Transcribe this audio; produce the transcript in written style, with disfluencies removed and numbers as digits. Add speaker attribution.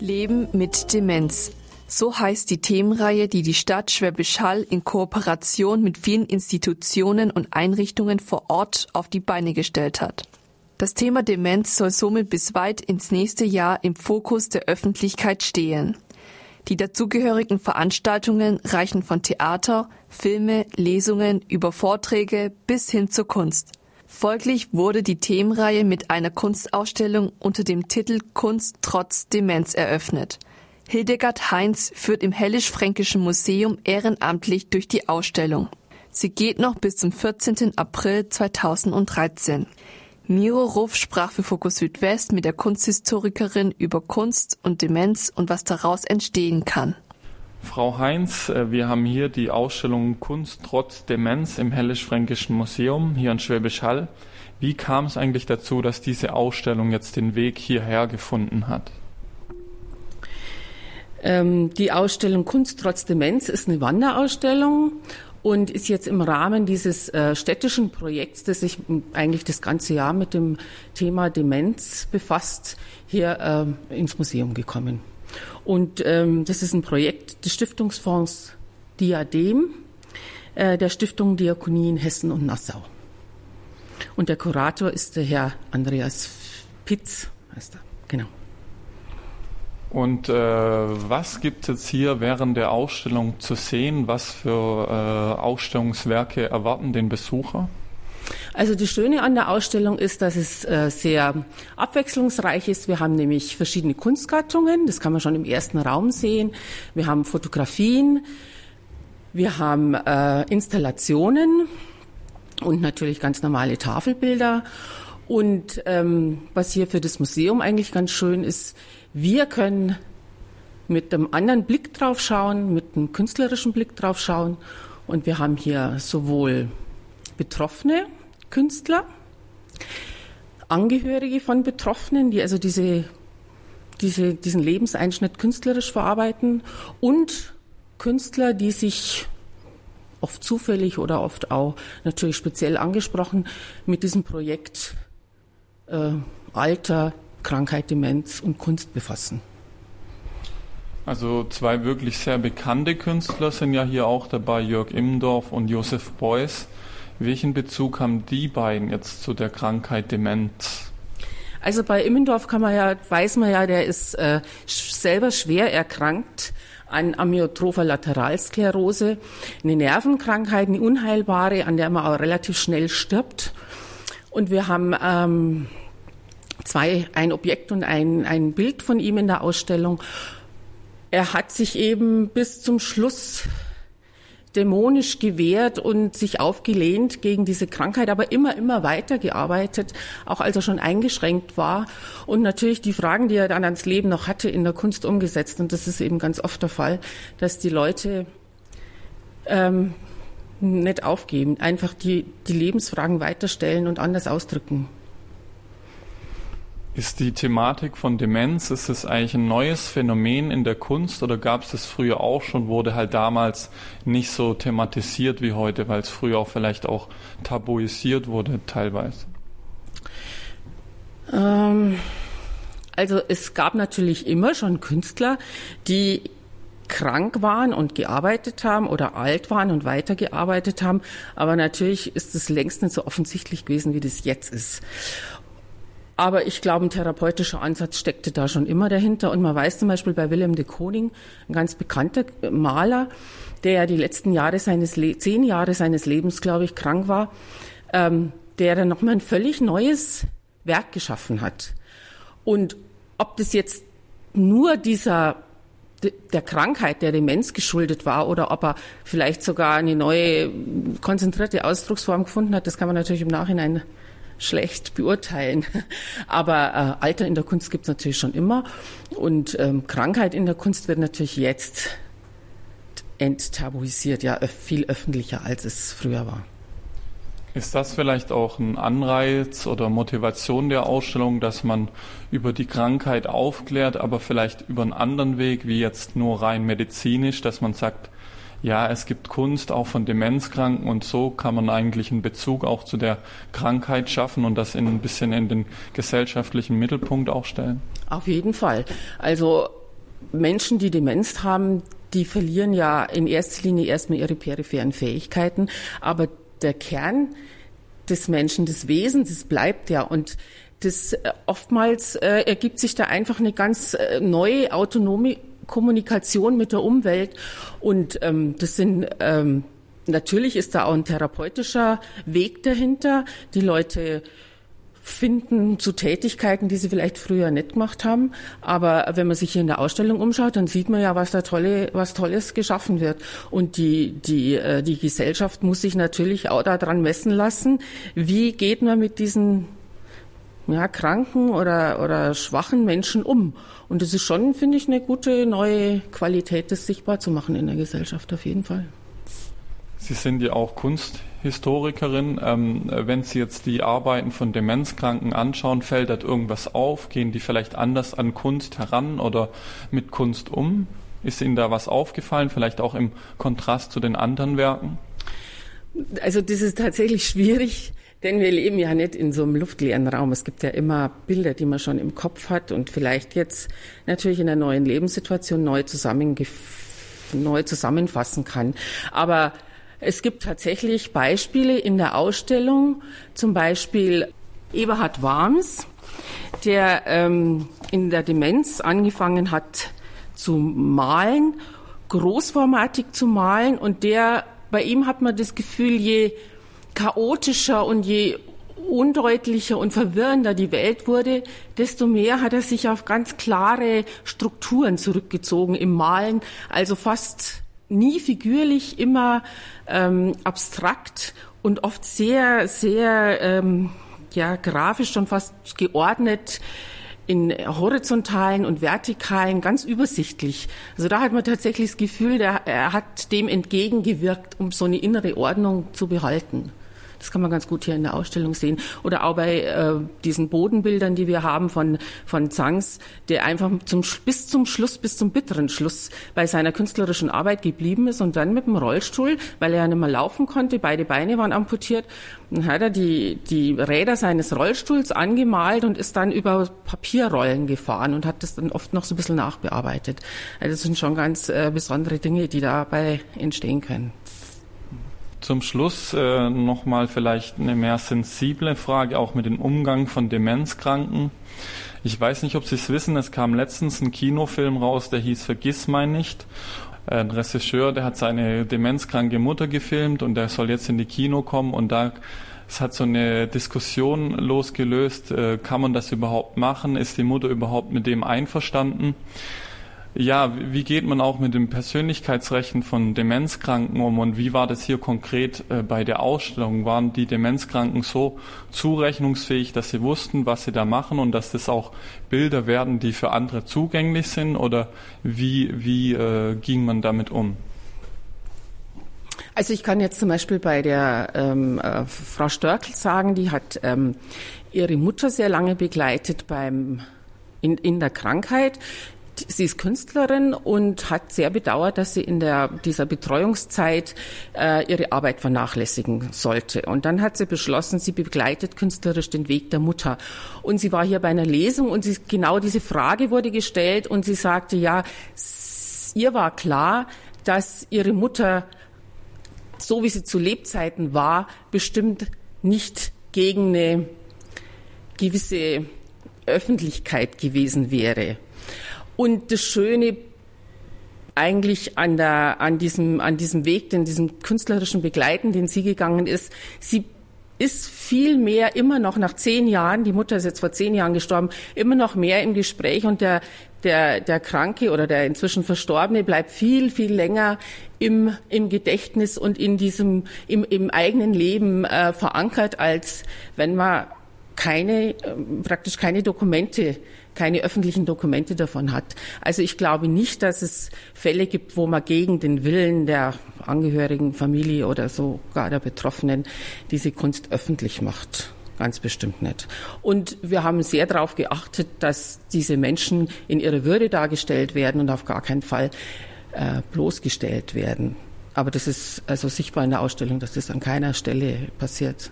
Speaker 1: Leben mit Demenz. So heißt die Themenreihe, die die Stadt Schwäbisch Hall in Kooperation mit vielen Institutionen und Einrichtungen vor Ort auf die Beine gestellt hat. Das Thema Demenz soll somit bis weit ins nächste Jahr im Fokus der Öffentlichkeit stehen. Die dazugehörigen Veranstaltungen reichen von Theater, Filme, Lesungen über Vorträge bis hin zur Kunst. Folglich wurde die Themenreihe mit einer Kunstausstellung unter dem Titel Kunst trotz Demenz eröffnet. Hildegard Heinz führt im Hällisch-Fränkischen Museum ehrenamtlich durch die Ausstellung. Sie geht noch bis zum 14. April 2013. Miro Ruff sprach für Fokus Südwest mit der Kunsthistorikerin über Kunst und Demenz und was daraus entstehen kann.
Speaker 2: Frau Heinz, wir haben hier die Ausstellung Kunst trotz Demenz im Hällisch-Fränkischen Museum hier in Schwäbisch Hall. Wie kam es eigentlich dazu, dass diese Ausstellung jetzt den Weg hierher gefunden hat?
Speaker 3: Die Ausstellung Kunst trotz Demenz ist eine Wanderausstellung und ist jetzt im Rahmen dieses städtischen Projekts, das sich eigentlich das ganze Jahr mit dem Thema Demenz befasst, hier ins Museum gekommen. Und das ist ein Projekt des Stiftungsfonds Diadem, der Stiftung Diakonie in Hessen und Nassau. Und der Kurator ist der Herr Andreas Pitz, heißt er, genau.
Speaker 2: Und was gibt es jetzt hier während der Ausstellung zu sehen? Was für Ausstellungswerke erwarten den Besucher?
Speaker 3: Also das Schöne an der Ausstellung ist, dass es sehr abwechslungsreich ist. Wir haben nämlich verschiedene Kunstgattungen, das kann man schon im ersten Raum sehen. Wir haben Fotografien, wir haben Installationen und natürlich ganz normale Tafelbilder. Und was hier für das Museum eigentlich ganz schön ist, wir können mit einem anderen Blick drauf schauen, mit einem künstlerischen Blick drauf schauen. Und wir haben hier sowohl betroffene Künstler, Angehörige von Betroffenen, die also diesen Lebenseinschnitt künstlerisch verarbeiten, und Künstler, die sich oft zufällig oder oft auch natürlich speziell angesprochen mit diesem Projekt Alter, Krankheit, Demenz und Kunst befassen.
Speaker 2: Also zwei wirklich sehr bekannte Künstler sind ja hier auch dabei, Jörg Immendorf und Josef Beuys. Welchen Bezug haben die beiden jetzt zu der Krankheit Demenz?
Speaker 3: Also bei Immendorf weiß man ja, der ist selber schwer erkrankt an Amyotropher Lateralsklerose, eine Nervenkrankheit, eine unheilbare, an der man auch relativ schnell stirbt. Und wir haben ein Objekt und ein Bild von ihm in der Ausstellung. Er hat sich eben bis zum Schluss dämonisch gewehrt und sich aufgelehnt gegen diese Krankheit, aber immer weiter gearbeitet, auch als er schon eingeschränkt war, und natürlich die Fragen, die er dann ans Leben noch hatte, in der Kunst umgesetzt. Und das ist eben ganz oft der Fall, dass die Leute nicht aufgeben, einfach die Lebensfragen weiterstellen und anders ausdrücken.
Speaker 2: Ist die Thematik von Demenz, ist es eigentlich ein neues Phänomen in der Kunst oder gab es das früher auch schon, wurde halt damals nicht so thematisiert wie heute, weil es früher auch vielleicht auch tabuisiert wurde teilweise?
Speaker 3: Also es gab natürlich immer schon Künstler, die krank waren und gearbeitet haben oder alt waren und weitergearbeitet haben, aber natürlich ist es längst nicht so offensichtlich gewesen, wie das jetzt ist. Aber ich glaube, ein therapeutischer Ansatz steckte da schon immer dahinter. Und man weiß zum Beispiel bei Willem de Kooning, ein ganz bekannter Maler, der ja die letzten 10 Jahre seines Lebens, glaube ich, krank war, der dann nochmal ein völlig neues Werk geschaffen hat. Und ob das jetzt nur der Krankheit, der Demenz geschuldet war, oder ob er vielleicht sogar eine neue, konzentrierte Ausdrucksform gefunden hat, das kann man natürlich im Nachhinein schlecht beurteilen. Aber Alter in der Kunst gibt es natürlich schon immer. Und Krankheit in der Kunst wird natürlich jetzt enttabuisiert, ja, viel öffentlicher, als es früher war.
Speaker 2: Ist das vielleicht auch ein Anreiz oder Motivation der Ausstellung, dass man über die Krankheit aufklärt, aber vielleicht über einen anderen Weg, wie jetzt nur rein medizinisch, dass man sagt, ja, es gibt Kunst auch von Demenzkranken und so kann man eigentlich einen Bezug auch zu der Krankheit schaffen und das ein bisschen in den gesellschaftlichen Mittelpunkt auch stellen?
Speaker 3: Auf jeden Fall. Also Menschen, die Demenz haben, die verlieren ja in erster Linie erstmal ihre peripheren Fähigkeiten, aber der Kern des Menschen, des Wesens, das bleibt ja, und das oftmals ergibt sich da einfach eine ganz neue autonome Kommunikation mit der Umwelt, und das sind natürlich ist da auch ein therapeutischer Weg dahinter. Die Leute finden zu Tätigkeiten, die sie vielleicht früher nicht gemacht haben. Aber wenn man sich hier in der Ausstellung umschaut, dann sieht man ja, was Tolles geschaffen wird. Und die Gesellschaft muss sich natürlich auch daran messen lassen, wie geht man mit diesen kranken oder schwachen Menschen um. Und das ist schon, finde ich, eine gute neue Qualität, das sichtbar zu machen in der Gesellschaft auf jeden Fall.
Speaker 2: Sie sind ja auch Kunsthistorikerin. Wenn Sie jetzt die Arbeiten von Demenzkranken anschauen, fällt da irgendwas auf? Gehen die vielleicht anders an Kunst heran oder mit Kunst um? Ist Ihnen da was aufgefallen, vielleicht auch im Kontrast zu den anderen Werken?
Speaker 3: Also das ist tatsächlich schwierig, denn wir leben ja nicht in so einem luftleeren Raum. Es gibt ja immer Bilder, die man schon im Kopf hat und vielleicht jetzt natürlich in einer neuen Lebenssituation neu zusammenfassen kann. Aber es gibt tatsächlich Beispiele in der Ausstellung, zum Beispiel Eberhard Warms, der in der Demenz angefangen hat zu malen, großformatig zu malen, und bei ihm hat man das Gefühl, je chaotischer und je undeutlicher und verwirrender die Welt wurde, desto mehr hat er sich auf ganz klare Strukturen zurückgezogen im Malen, also fast nie figürlich, immer abstrakt und oft sehr, sehr grafisch, schon fast geordnet, in horizontalen und vertikalen, ganz übersichtlich. Also da hat man tatsächlich das Gefühl, er hat dem entgegengewirkt, um so eine innere Ordnung zu behalten. Das kann man ganz gut hier in der Ausstellung sehen. Oder auch bei diesen Bodenbildern, die wir haben von Zangs, der einfach bis zum bitteren Schluss bei seiner künstlerischen Arbeit geblieben ist und dann mit dem Rollstuhl, weil er ja nicht mehr laufen konnte, beide Beine waren amputiert, dann hat er die Räder seines Rollstuhls angemalt und ist dann über Papierrollen gefahren und hat das dann oft noch so ein bisschen nachbearbeitet. Also das sind schon ganz besondere Dinge, die dabei entstehen können.
Speaker 2: Zum Schluss nochmal vielleicht eine mehr sensible Frage, auch mit dem Umgang von Demenzkranken. Ich weiß nicht, ob Sie es wissen, es kam letztens ein Kinofilm raus, der hieß Vergiss mein nicht. Ein Regisseur, der hat seine demenzkranke Mutter gefilmt und der soll jetzt in die Kino kommen, und es hat so eine Diskussion losgelöst, kann man das überhaupt machen? Ist die Mutter überhaupt mit dem einverstanden? Ja, wie geht man auch mit den Persönlichkeitsrechten von Demenzkranken um, und wie war das hier konkret bei der Ausstellung? Waren die Demenzkranken so zurechnungsfähig, dass sie wussten, was sie da machen, und dass das auch Bilder werden, die für andere zugänglich sind, oder wie ging man damit um?
Speaker 3: Also ich kann jetzt zum Beispiel bei der Frau Störkl sagen, die hat ihre Mutter sehr lange begleitet in der Krankheit. Sie ist Künstlerin und hat sehr bedauert, dass sie in dieser Betreuungszeit ihre Arbeit vernachlässigen sollte. Und dann hat sie beschlossen, sie begleitet künstlerisch den Weg der Mutter. Und sie war hier bei einer Lesung und genau diese Frage wurde gestellt, und sie sagte, ja, ihr war klar, dass ihre Mutter, so wie sie zu Lebzeiten war, bestimmt nicht gegen eine gewisse Öffentlichkeit gewesen wäre. Und das Schöne eigentlich an diesem Weg, diesem künstlerischen Begleiten, den sie gegangen ist, sie ist viel mehr immer noch nach 10 Jahren, die Mutter ist jetzt vor 10 Jahren gestorben, immer noch mehr im Gespräch, und der Kranke oder der inzwischen Verstorbene bleibt viel, viel länger im Gedächtnis und im eigenen Leben verankert, als wenn man praktisch keine öffentlichen Dokumente davon hat. Also ich glaube nicht, dass es Fälle gibt, wo man gegen den Willen der Angehörigen, Familie oder sogar der Betroffenen diese Kunst öffentlich macht. Ganz bestimmt nicht. Und wir haben sehr darauf geachtet, dass diese Menschen in ihrer Würde dargestellt werden und auf gar keinen Fall bloßgestellt werden. Aber das ist also sichtbar in der Ausstellung, dass das an keiner Stelle passiert.